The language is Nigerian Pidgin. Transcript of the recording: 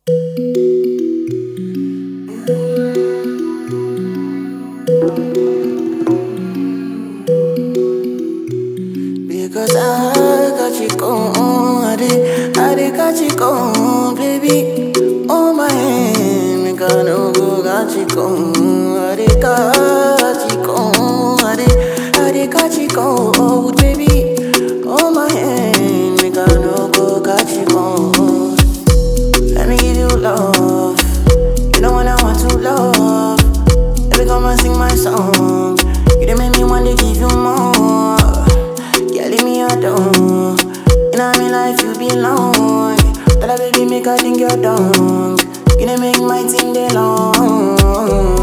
Because I got you going, I did got you going, baby. On my hand, make I no go got you going, I did got you going, I did got you going, baby. On my hand, make I no go got you going. Let me give you love, you know when I want to love. Every come and sing my song, you done make me want to give you more. Yeah, leave me alone. In my life you belong. Tell her baby make her think you're dumb. You done make my thing day long.